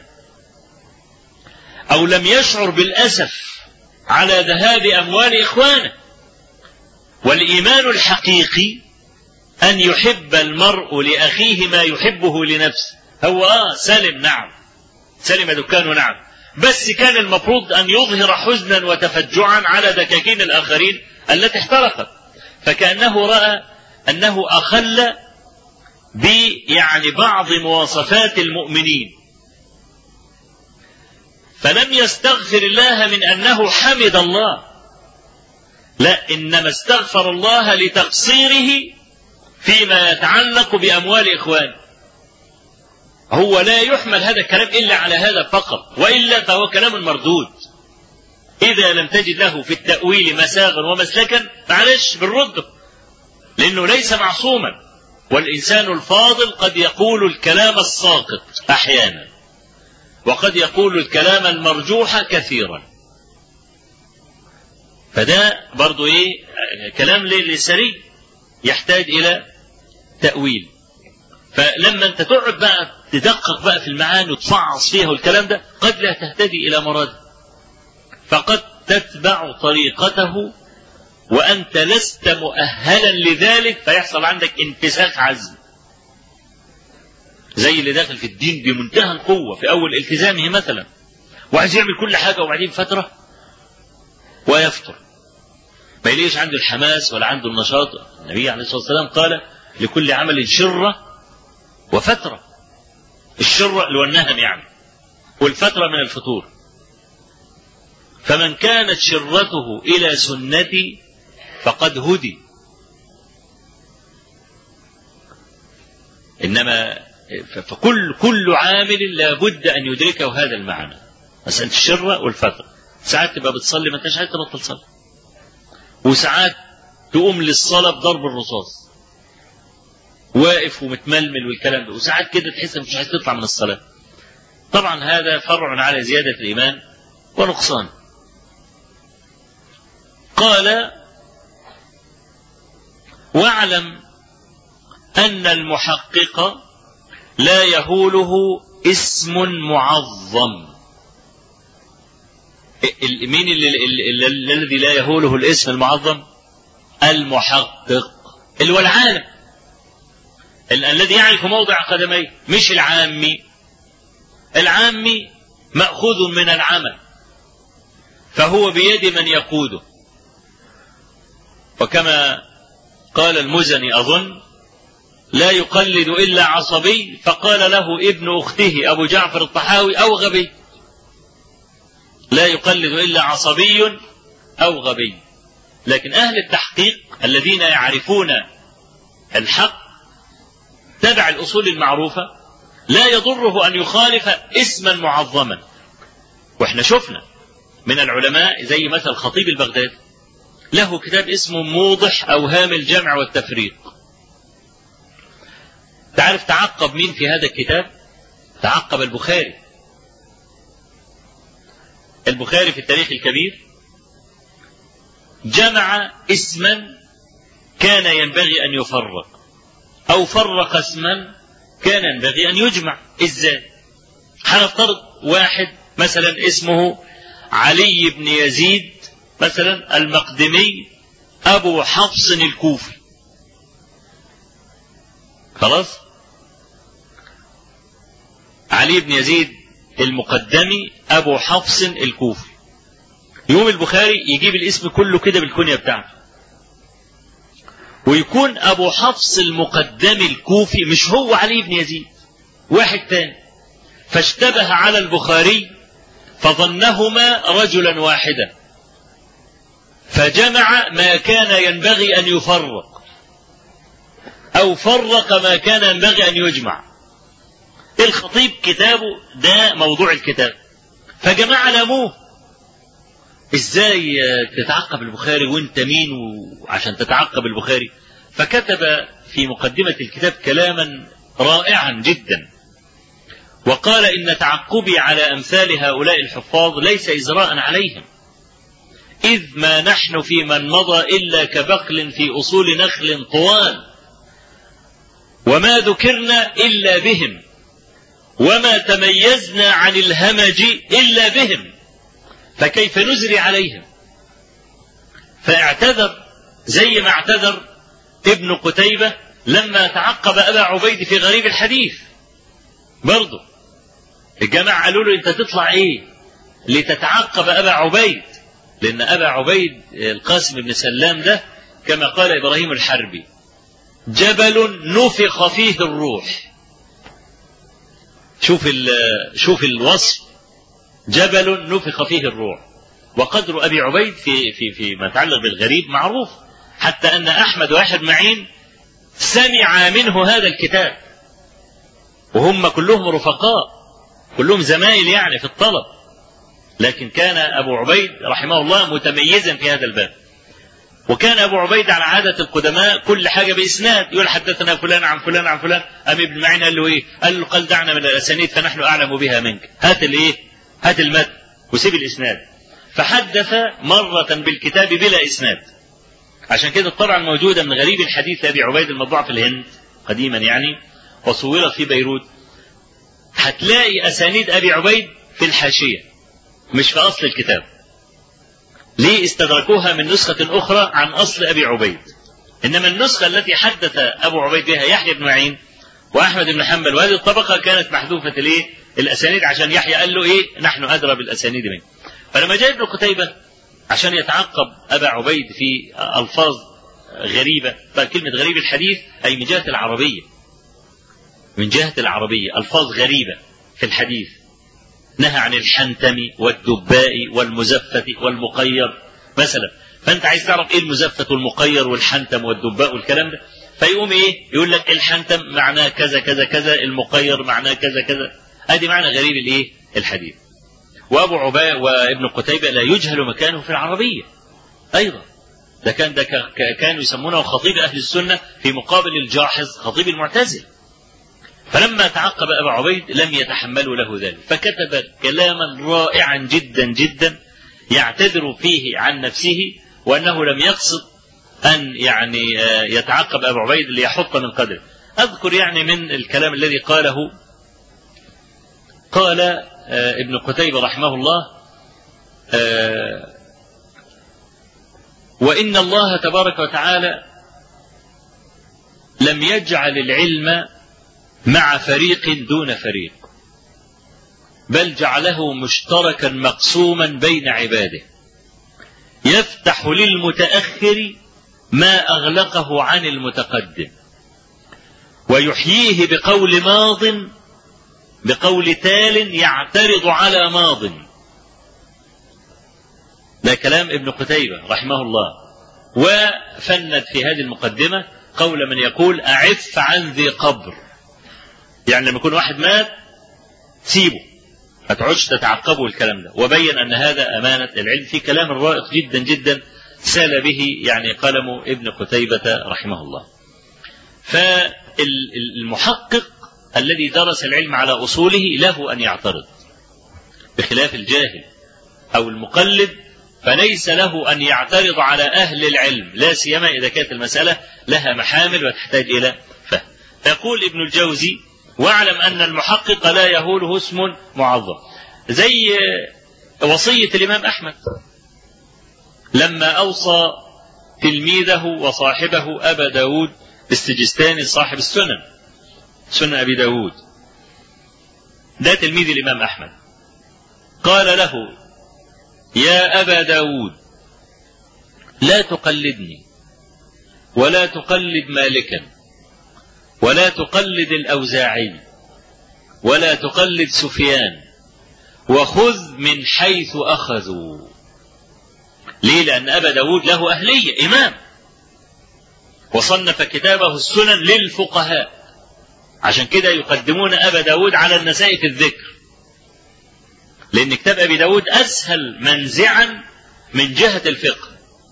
أو لم يشعر بالأسف على ذهاب أموال إخوانه. والإيمان الحقيقي أن يحب المرء لأخيه ما يحبه لنفسه. هو آه سلم، نعم، سلم دكانه، نعم، بس كان المفروض أن يظهر حزنا وتفجعا على دكاكين الآخرين التي احترقت. فكأنه رأى أنه أخل بيعني بعض مواصفات المؤمنين، فلم يستغفر الله من أنه حمد الله، لا، إنما استغفر الله لتقصيره فيما يتعلق بأموال إخوانه. هو لا يحمل هذا الكلام إلا على هذا فقط، وإلا فهو كلام مردود. إذا لم تجد له في التأويل مساغا ومسلكا معلش بالرد، لأنه ليس معصوما، والإنسان الفاضل قد يقول الكلام الساقط أحيانا، وقد يقول الكلام المرجوح كثيرا. فده برضو إيه؟ كلام للسري يحتاج إلى تأويل. فلما أنت تقعد بقى تدقق بقى في المعاني وتفعص فيها والكلام ده، قد لا تهتدي إلى مراده، فقد تتبع طريقته وأنت لست مؤهلا لذلك فيحصل عندك انتساخ عزم، زي اللي داخل في الدين بمنتهى القوة في أول التزامه مثلا وعايز يعمل كل حاجة وبعدين فترة ويفتر، ما يليش عنده الحماس ولا عنده النشاط. النبي عليه الصلاة والسلام قال لكل عمل شرة وفترة. الشرة اللي هو النهم يعني، والفترة من الفطور. فمن كانت شرته إلى سنتي فقد هدي. إنما فكل كل عامل لابد أن يدركه هذا المعنى، مسألة الشرة والفترة. ساعات تبقى بتصلي ما انتش عايز تبطل صلاة، وساعات تقوم للصلاة بضرب الرصاص واقف ومتململ والكلام ده، وساعات كده تحس مش عايز تطلع من الصلاة. طبعا هذا فرع على زيادة الإيمان ونقصان. قال واعلم أن المحقق لا يهوله اسم معظم. مين الذي لا يهوله الاسم المعظم؟ المحقق، اللي هو العالم الذي يعرف موضع قدميه، مش العامي. العامي مأخوذ من العمل فهو بيد من يقوده. وكما قال المزني أظن لا يقلد إلا عصبي، فقال له ابن أخته أبو جعفر الطحاوي أو غبي. لا يقلد إلا عصبي أو غبي. لكن أهل التحقيق الذين يعرفون الحق تبع الأصول المعروفة لا يضره أن يخالف اسما معظما. وإحنا شفنا من العلماء زي مثل الخطيب البغدادي له كتاب اسمه موضح أوهام الجمع والتفريق. تعرف تعقب مين في هذا الكتاب؟ تعقب البخاري. البخاري في التاريخ الكبير جمع اسما كان ينبغي أن يفرق، أو فرق اسما كان ينبغي أن يجمع. إزاي؟ هنفترض واحد مثلا اسمه علي بن يزيد مثلا المقدمي أبو حفص الكوفي، خلاص؟ علي بن يزيد المقدمي أبو حفص الكوفي. يوم البخاري يجيب الاسم كله كده بالكنية بتاعته، ويكون أبو حفص المقدمي الكوفي مش هو علي بن يزيد، واحد تاني، فاشتبه على البخاري فظنهما رجلا واحدا فجمع ما كان ينبغي أن يفرق، أو فرق ما كان ينبغي أن يجمع. الخطيب كتابه ده موضوع الكتاب، فجماعة لاموه ازاي تتعقب البخاري وانت مين عشان تتعقب البخاري؟ فكتب في مقدمة الكتاب كلاما رائعا جدا، وقال إن تعقبي على أمثال هؤلاء الحفاظ ليس إزراء عليهم، إذ ما نحن في من مضى إلا كبقل في أصول نخل طوال، وما ذكرنا إلا بهم، وما تميزنا عن الهمج إلا بهم، فكيف نزري عليهم؟ فاعتذر زي ما اعتذر ابن قتيبة لما تعقب أبا عبيد في غريب الحديث. برضه الجماعة قالوا له انت تطلع ايه لتتعقب أبا عبيد، لأن أبا عبيد القاسم بن سلام ده كما قال إبراهيم الحربي جبل نفخ فيه الروح. شوف شوف الوصف، جبل نفخ فيه الروح. وقدر أبي عبيد في في في ما يتعلق بالغريب معروف، حتى أن أحمد وأحمد معين سمع منه هذا الكتاب، وهم كلهم رفقاء كلهم زمايل يعني في الطلب، لكن كان أبو عبيد رحمه الله متميزا في هذا الباب. وكان أبو عبيد على عادة القدماء كل حاجة بإسناد، يقول حدثنا فلان عن فلان عن فلان. أم ابن معين قال له إيه؟ قال له قال دعنا من الأسانيد فنحن أعلم بها منك، هات الإيه؟ هات المتن وسيب الإسناد. فحدث مرة بالكتاب بلا إسناد. عشان كده الطبعة الموجودة من غريب الحديث لأبي عبيد المطبوع في الهند قديما يعني وصورت في بيروت، هتلاقي أسانيد أبي عبيد في الحاشية مش في أصل الكتاب. ليه استدركوها من نسخة أخرى عن أصل أبي عبيد، إنما النسخة التي حدث أبو عبيد بها يحيى بن معين وأحمد بن حنبل وهذه الطبقة كانت محذوفة الإيه؟ الأسانيد، عشان يحيى قال له إيه نحن أدرى بالأسانيد منه. فلما جاء ابن قتيبة عشان يتعقب أبا عبيد في ألفاظ غريبة، فكلمة غريب الحديث أي من جهة العربية، من جهة العربية ألفاظ غريبة في الحديث، نهى عن الحنتم والدباء والمزفة والمقير مثلا، فأنت عايز تعرف إيه المزفة والمقير والحنتم والدباء والكلام ده، فيقوم إيه يقول لك الحنتم معناه كذا كذا كذا، المقير معناه كذا كذا، أدي معنى غريب الإيه الحديث. وأبو عباء وابن قتيبة لا يجهل مكانه في العربية أيضا، ده كان ده كانوا يسمونه خطيب أهل السنة في مقابل الجاحظ خطيب المعتزلة. فلما تعقب أبا عبيد لم يتحملوا له ذلك، فكتب كلاما رائعا جدا جدا يعتذر فيه عن نفسه وأنه لم يقصد أن يعني يتعقب أبا عبيد ليحط من قدره. أذكر يعني من الكلام الذي قاله، قال ابن قتيبة رحمه الله: وإن الله تبارك وتعالى لم يجعل العلم مع فريق دون فريق، بل جعله مشتركا مقسوما بين عباده، يفتح للمتأخر ما أغلقه عن المتقدم، ويحييه بقول ماض بقول تال يعترض على ماض. ده كلام ابن قتيبة رحمه الله. وفند في هذه المقدمة قول من يقول: أعف عن ذي قبر، يعني لما يكون واحد مات سيبه ما تقعدش تتعقبه الكلام ده، وبين أن هذا أمانة العلم، في كلام رائق جدا جدا سال به يعني قلم ابن قتيبة رحمه الله. فالمحقق الذي درس العلم على أصوله له أن يعترض، بخلاف الجاهل أو المقلد فليس له أن يعترض على أهل العلم، لا سيما إذا كانت المسألة لها محامل وتحتاج إلى فهم. فيقول ابن الجوزي: واعلم أن المحقق لا يهوله اسم معظم، زي وصية الإمام أحمد لما أوصى تلميذه وصاحبه أبا داود السجستاني صاحب السنن، سنن أبي داود، ده تلميذ الإمام أحمد، قال له: يا أبا داود لا تقلدني ولا تقلد مالكا ولا تقلد الأوزاعي ولا تقلد سفيان، وخذ من حيث أخذوا. ليه؟ لأن أبا داود له أهلية، إمام، وصنف كتابه السنن للفقهاء، عشان كده يقدمون أبا داود على النسائي في الذكر، لأن كتاب أبي داود أسهل منزعا من جهة الفقه،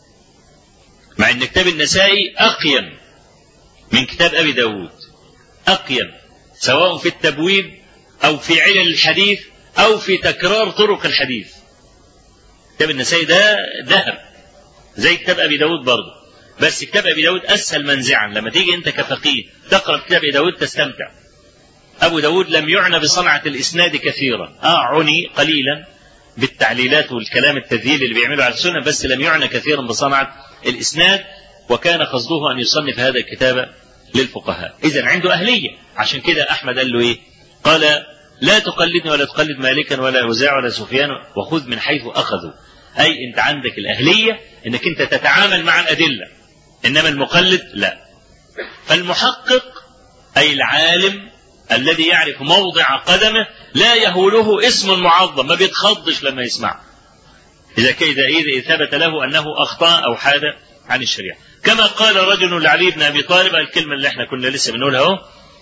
مع أن كتاب النسائي أقيم من كتاب أبي داود، أقيم سواء في التبويب أو في علل الحديث أو في تكرار طرق الحديث. كتاب النسائي ده ذهب زي كتاب أبي داود برضه، بس كتاب أبي داود أسهل منزعا، لما تيجي أنت كفقيه تقرأ كتاب أبي داود تستمتع. أبو داود لم يعنى بصنعة الإسناد كثيرا، آه عني قليلا بالتعليلات والكلام التذييل اللي بيعمله على السنة، بس لم يعنى كثيرا بصنعة الإسناد، وكان قصده أن يصنف هذا الكتاب للفقهاء. إذن عنده أهلية، عشان كده أحمد قال له إيه؟ قال: لا تقلدني ولا تقلد مالكا ولا أوزاع ولا سفيان، وخذ من حيث أخذوا. أي أنت عندك الأهلية أنك أنت تتعامل مع الأدلة، إنما المقلد لا. فالمحقق أي العالم الذي يعرف موضع قدمه لا يهوله اسم معظم، ما بيتخضش لما يسمع، إذا كذا إذا ثبت له أنه أخطأ أو حاد عن الشريعة. كما قال رجل لعلي بن أبي طالب، الكلمة اللي احنا كنا لسه بنقولها اهو: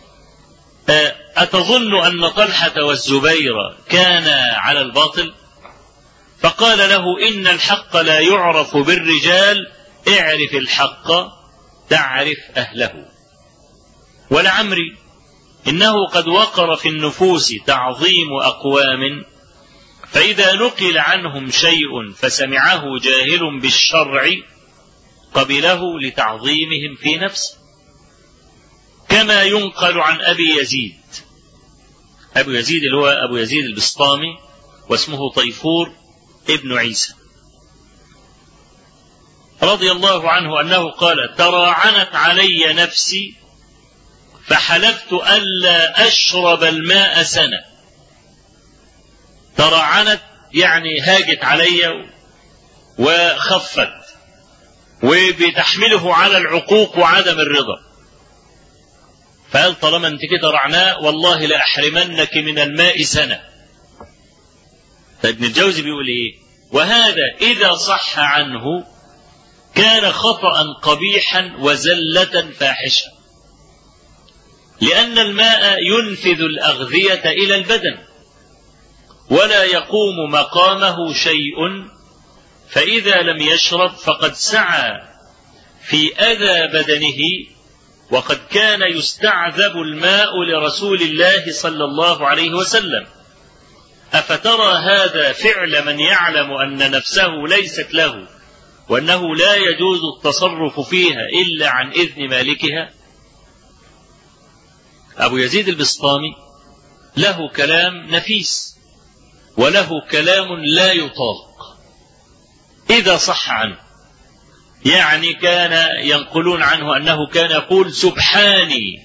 أتظن أن طلحة والزبير كان على الباطل؟ فقال له: إن الحق لا يعرف بالرجال، اعرف الحق تعرف أهله. ولعمري إنه قد وقر في النفوس تعظيم أقوام، فإذا نقل عنهم شيء فسمعه جاهل بالشرع قبله لتعظيمهم في نفسه، كما ينقل عن أبي يزيد. أبو يزيد اللي هو أبو يزيد البسطامي، واسمه طيفور ابن عيسى، رضي الله عنه أنه قال: تراعنت علي نفسي فحلفت ألا أشرب الماء سنة. تراعنت يعني هاجت علي وخفت، وبتحمله على العقوق وعدم الرضا. فقال: طالما انت كده رعناء والله لأحرمنك من الماء سنة. فابن الجوزي بيقول ايه؟ وهذا إذا صح عنه كان خطأ قبيحا وزلة فاحشة، لأن الماء ينفذ الأغذية إلى البدن ولا يقوم مقامه شيء، فإذا لم يشرب فقد سعى في أذى بدنه، وقد كان يستعذب الماء لرسول الله صلى الله عليه وسلم. أفترى هذا فعل من يعلم أن نفسه ليست له وأنه لا يجوز التصرف فيها إلا عن إذن مالكها؟ أبو يزيد البسطامي له كلام نفيس وله كلام لا يطاق إذا صح عنه. يعني كان ينقلون عنه أنه كان يقول: سبحاني،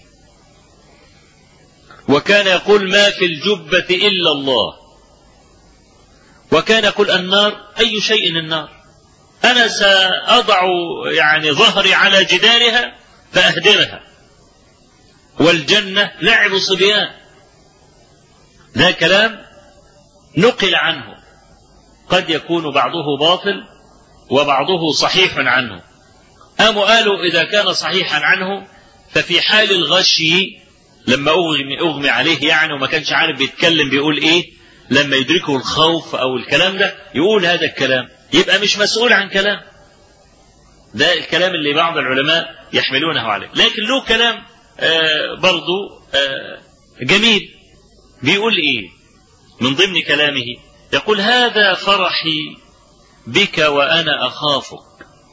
وكان يقول: ما في الجبة إلا الله، وكان يقول: النار أي شيء النار، أنا سأضع يعني ظهري على جدارها فأهدرها، والجنة لعب صبيان. ذا كلام نقل عنه، قد يكون بعضه باطل وبعضه صحيح عنه. أم قالوا إذا كان صحيحا عنه ففي حال الغشي لما أغمي, أغمي عليه يعني وما كانش عارف بيتكلم بيقول إيه، لما يدركه الخوف أو الكلام ده يقول هذا الكلام، يبقى مش مسؤول عن كلام. ده الكلام اللي بعض العلماء يحملونه عليه. لكن له كلام آه برضو آه جميل، بيقول إيه من ضمن كلامه؟ يقول: هذا فرحي بك وأنا أخافك،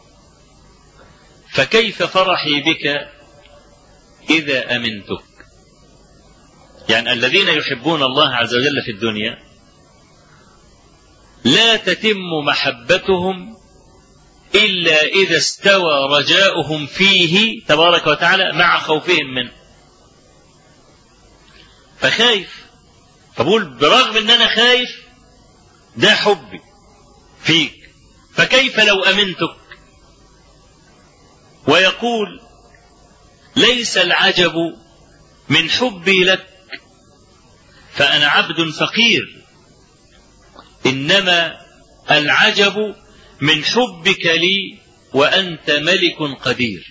فكيف فرحي بك إذا أمنتك؟ يعني الذين يحبون الله عز وجل في الدنيا لا تتم محبتهم إلا إذا استوى رجاؤهم فيه تبارك وتعالى مع خوفهم منه. فخايف، فبقول برغم أن أنا خايف ده حبي فيك، فكيف لو أمنتك؟ ويقول: ليس العجب من حبي لك فأنا عبد فقير، إنما العجب من حبك لي وأنت ملك قدير.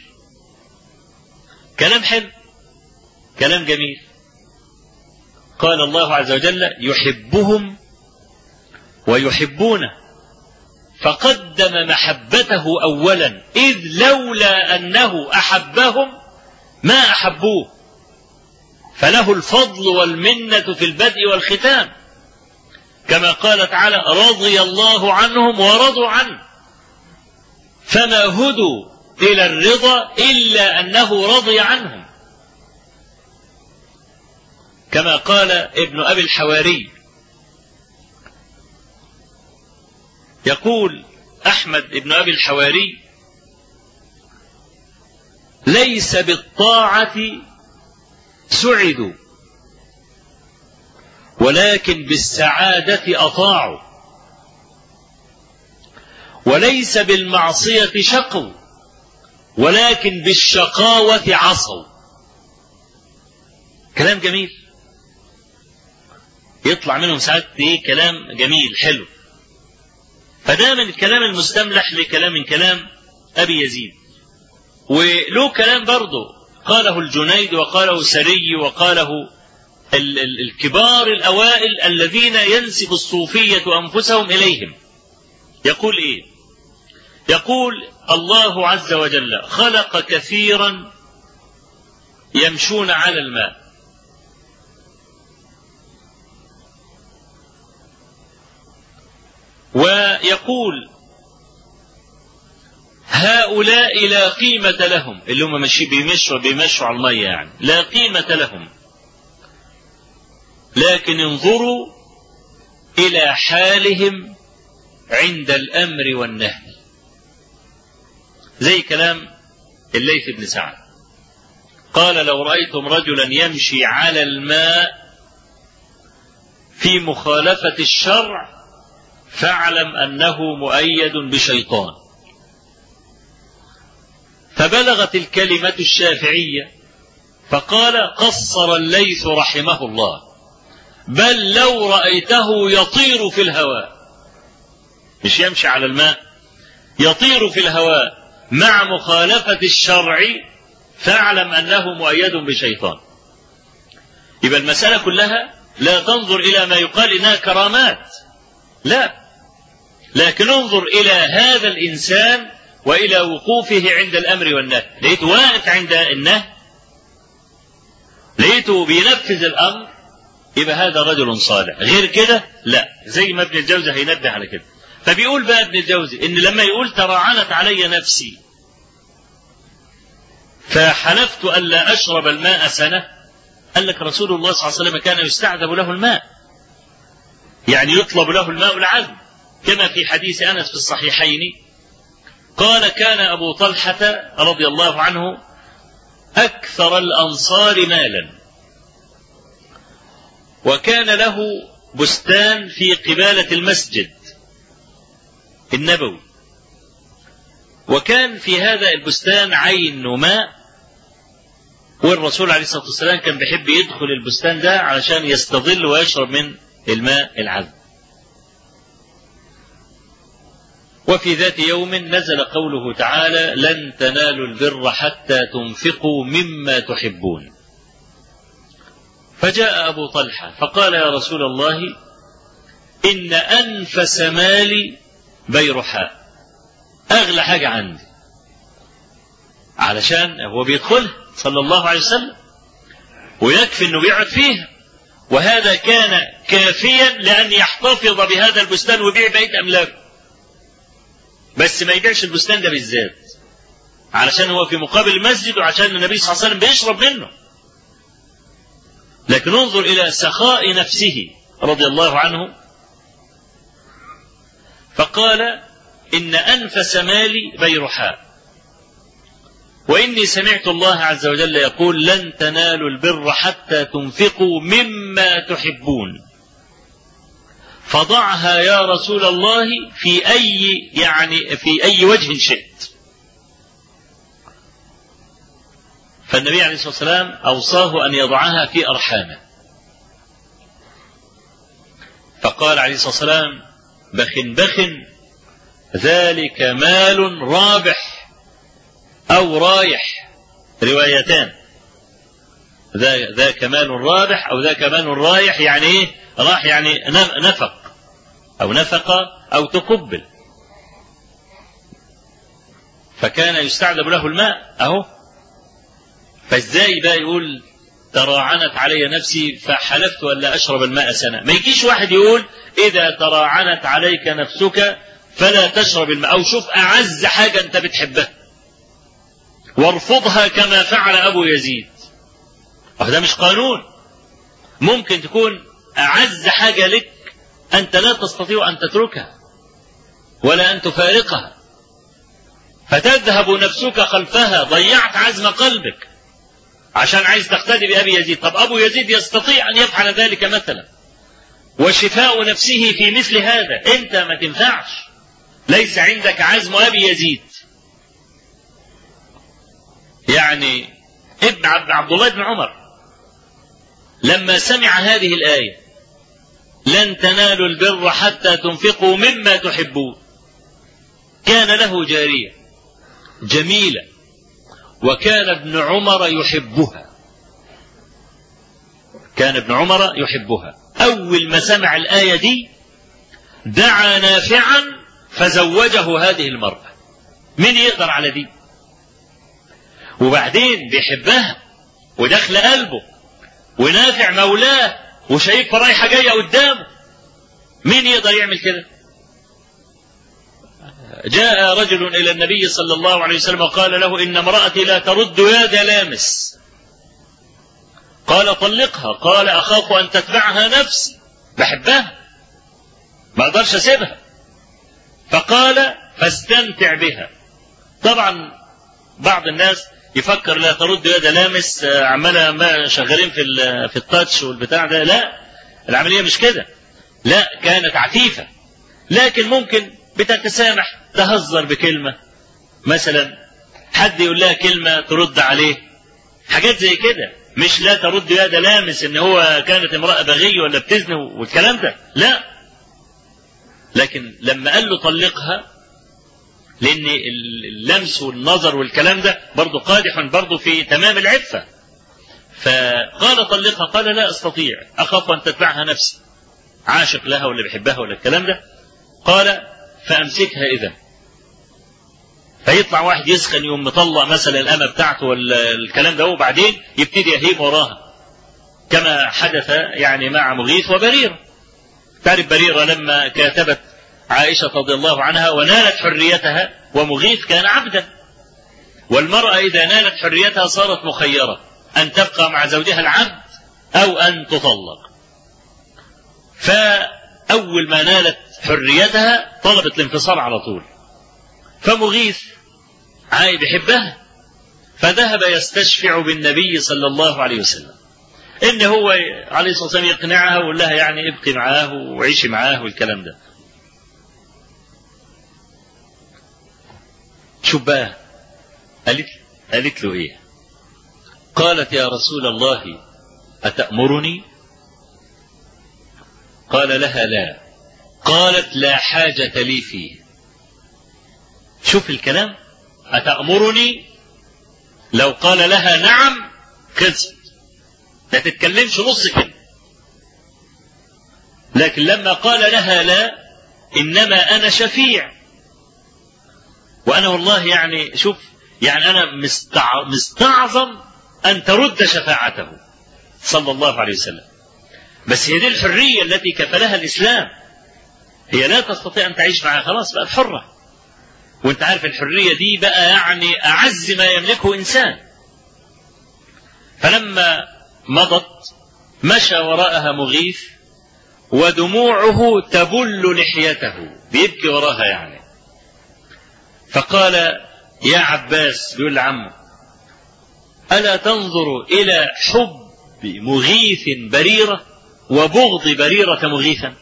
كلام حلو، كلام جميل. قال الله عز وجل: يحبهم ويحبونه، فقدم محبته أولا، إذ لولا أنه أحبهم ما أحبوه، فله الفضل والمنة في البدء والختام، كما قال تعالى: رضي الله عنهم ورضوا عنه، فما هدوا إلى الرضا إلا أنه رضي عنهم. كما قال ابن أبي الحواري، يقول أحمد ابن أبي الحواري: ليس بالطاعة سعدوا ولكن بالسعادة أطاعوا، وليس بالمعصية شقوا ولكن بالشقاوة عصوا. كلام جميل، يطلع منهم ساعات ايه كلام جميل حلو. فده من الكلام المستملح لكلام من كلام أبي يزيد. وله كلام برضه قاله الجنيد وقاله سري وقاله ال ال الكبار الأوائل الذين ينسب الصوفية أنفسهم إليهم. يقول إيه؟ يقول: الله عز وجل خلق كثيرا يمشون على الماء، ويقول: هؤلاء لا قيمة لهم، اللي هم ماشي بيمشوا بيمشوا على المية يعني لا قيمة لهم، لكن انظروا إلى حالهم عند الأمر والنهي. زي كلام الليث بن سعد قال لو رأيتم رجلا يمشي على الماء في مخالفة الشرع فاعلم أنه مؤيد بشيطان. فبلغت الكلمة الشافعية فقال قصر الليث رحمه الله بل لو رأيته يطير في الهواء، مش يمشي على الماء، يطير في الهواء مع مخالفة الشرع فاعلم أنه مؤيد بشيطان. يبقى المسألة كلها لا تنظر إلى ما يقال إنها كرامات، لا، لكن انظر إلى هذا الإنسان وإلى وقوفه عند الأمر والنهي. لقيته واقف عند النهي، لقيته بينفذ الأمر، يبقى هذا رجل صالح. غير كده لا، زي ما ابن الجوزي هينبه على كده. فبيقول بقى ابن الجوزي إن لما يقول تراعنت علي نفسي فحلفت ألا أشرب الماء سنة، قال لك رسول الله صلى الله عليه وسلم كان يستعذب له الماء، يعني يطلب له الماء العذب، كما في حديث أنس في الصحيحين قال كان أبو طلحة رضي الله عنه أكثر الأنصار مالا، وكان له بستان في قبالة المسجد النبوي، وكان في هذا البستان عين ماء، والرسول عليه الصلاة والسلام كان بيحب يدخل البستان ده علشان يستظل ويشرب من الماء العذب. وفي ذات يوم نزل قوله تعالى لن تنالوا البر حتى تنفقوا مما تحبون. فجاء أبو طلحة فقال يا رسول الله إن أنفس مالي بيرحاء، أغلى حاجة عندي، علشان هو بيدخلها صلى الله عليه وسلم ويكفي أنه بيقعد فيها، وهذا كان كافيا لأن يحتفظ بهذا البستان ويبيع بقية أملاكه، بس ما يبيعش البستان ده بالذات علشان هو في مقابل المسجد وعشان النبي صلى الله عليه وسلم بيشرب منه. لكن انظر إلى سخاء نفسه رضي الله عنه، فقال إن أنفس مالي بيرحاء، وإني سمعت الله عز وجل يقول لن تنالوا البر حتى تنفقوا مما تحبون، فضعها يا رسول الله في أي يعني في أي وجه شئت. فالنبي عليه الصلاة والسلام أوصاه أن يضعها في أرحامه، فقال عليه الصلاة والسلام بخ بخ ذلك مال رابح أو رايح، روايتان، ذاك مال رابح أو ذاك مال رايح، يعني إيه راح؟ يعني نفق أو نفق أو تقبل. فكان يستعذب له الماء أهو، فازاي بقى يقول تراعنت علي نفسي فحلفت أن لا أشرب الماء سنة؟ ما يجيش واحد يقول إذا تراعنت عليك نفسك فلا تشرب الماء، أو شوف أعز حاجة أنت بتحبها وارفضها كما فعل أبو يزيد. ده مش قانون، ممكن تكون أعز حاجة لك أنت لا تستطيع أن تتركها ولا أن تفارقها، فتذهب نفسك خلفها، ضيعت عزم قلبك عشان عايز تقتدي بأبي يزيد. طب أبو يزيد يستطيع أن يفعل ذلك مثلا، وشفاء نفسه في مثل هذا، أنت ما تنفعش، ليس عندك عزم أبي يزيد. يعني ابن عبد الله بن عمر لما سمع هذه الآية لن تنالوا البر حتى تنفقوا مما تحبون، كان له جارية جميلة وكان ابن عمر يحبها، كان ابن عمر يحبها. أول ما سمع الآية دي دعا نافعا فزوجه هذه المرأة. من يقدر على دي؟ وبعدين بيحبها ودخل قلبه، ونافع مولاه وشايفها رايحة جاية قدامه، مين يقدر يعمل كده؟ جاء رجل إلى النبي صلى الله عليه وسلم وقال له إن امرأتي لا ترد يد لامس. قال طلقها. قال أخاف أن تتبعها نفسي، بحبها ما أقدرش أسيبها. فقال فاستمتع بها طبعا بعض الناس يفكر لا ترد يد لامس عمالة ما شغالين في في التاتش والبتاع ده. لا، العملية مش كده. لا، كانت عفيفة، لكن ممكن بتتسامح، تهزر بكلمة مثلا، حد يقول لها كلمة ترد عليه، حاجات زي كده. مش لا ترد يد لامس ان هو كانت امرأة بغية ولا بتزني والكلام ده، لا. لكن لما قال له طلقها، لان اللمس والنظر والكلام ده برضه قادح برضه في تمام العفة، فقال طلقها، قال لا استطيع، اخاف ان تتبعها نفسي، عاشق لها ولا بيحبها ولا الكلام ده. قال فامسكها اذا. فيطلع واحد يسخن يوم مطلع مثلا الامه بتاعته ولا الكلام ده، وبعدين يبتدي يهيم وراها، كما حدث يعني مع مغيث وبريرة. تعرف بريرة لما كاتبت عائشة رضي الله عنها ونالت حريتها، ومغيث كان عبدا، والمرأة إذا نالت حريتها صارت مخيرة أن تبقى مع زوجها العبد أو أن تطلق. فأول ما نالت حريتها طلبت الانفصال على طول. فمغيث عاي بيحبها، فذهب يستشفع بالنبي صلى الله عليه وسلم إن هو عليه الصلاة والسلام يقنعها ويقول لها يعني ابقي معاه وعيشي معاه والكلام ده. شوف بقى قالت قالت له ايه؟ قالت يا رسول الله أتأمرني؟ قال لها لا. قالت لا حاجة لي فيه. شوف الكلام، أتأمرني؟ لو قال لها نعم كذب، لا تتكلمش نص كلمة. لكن لما قال لها لا، إنما أنا شفيع، وأنا والله يعني شوف يعني أنا مستع... مستعظم أن ترد شفاعته صلى الله عليه وسلم. بس هي دي الحرية التي كفلها الإسلام. هي لا تستطيع أن تعيش معها، خلاص بقت حرة. وانت عارف الحرية دي بقى يعني أعز ما يملكه إنسان. فلما مضت مشى وراءها مغيث ودموعه تبل لحيته، بيبكي وراها يعني. فقال يا عباس، بيقول لعمه، ألا تنظر إلى حب مغيث بريرة وبغض بريرة مغيثا؟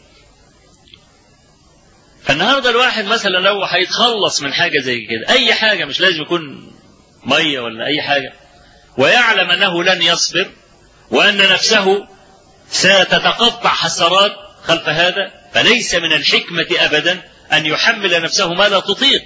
فالنهاردة الواحد مثلا لو هيتخلص من حاجة زي كده، أي حاجة، مش لازم يكون مية ولا أي حاجة، ويعلم أنه لن يصبر وأن نفسه ستتقطع حسرات خلف هذا، فليس من الحكمة أبدا أن يحمل نفسه ما لا تطيق.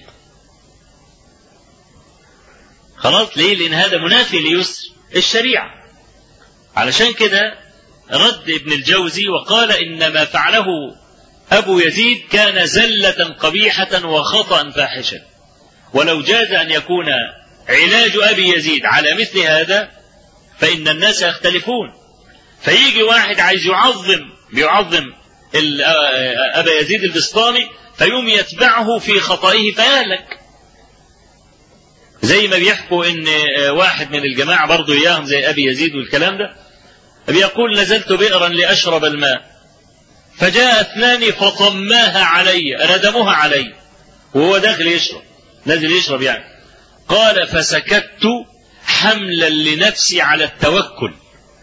خلاص، ليه؟ لأن هذا منافي ليسر الشريعة. علشان كده رد ابن الجوزي وقال إن ما فعله أبو يزيد كان زلة قبيحة وخطأ فاحشا، ولو جاز أن يكون علاج أبي يزيد على مثل هذا فإن الناس يختلفون. فيجي واحد عايز يعظم بيعظم أبا يزيد البسطامي فيوم يتبعه في خطئه فيهلك. زي ما بيحكوا ان واحد من الجماعة برضو اياهم زي ابي يزيد والكلام ده، بيقول نزلت بئرا لاشرب الماء، فجاء اثنان فطماها علي، ردموها علي وهو داخل يشرب، نازل يشرب يعني. قال فسكت حملا لنفسي على التوكل.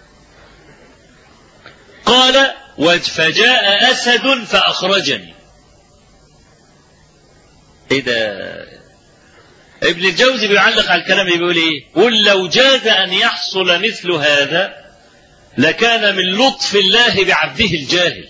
قال فجاء اسد فاخرجني. ايه ده؟ ابن الجوزي بيعلق على الكلام، بيقول ايه؟ قل لو جاز ان يحصل مثل هذا لكان من لطف الله بعبده الجاهل،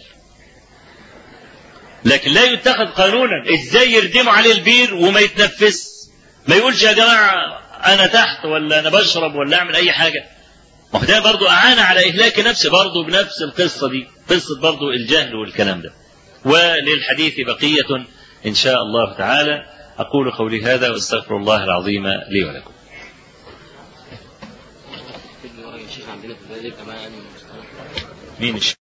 لكن لا يتخذ قانونا. ازاي يردموا عليه البير وما يتنفس، ما يقولش يا جماعه انا تحت ولا انا بشرب ولا اعمل اي حاجه؟ ما هو ده برضه اعانه على اهلاك نفسه، برضه بنفس القصه دي، قصه برضه الجهل والكلام ده. وللحديث بقيه ان شاء الله تعالى. أقول قولي هذا واستغفر الله العظيم لي ولكم. مين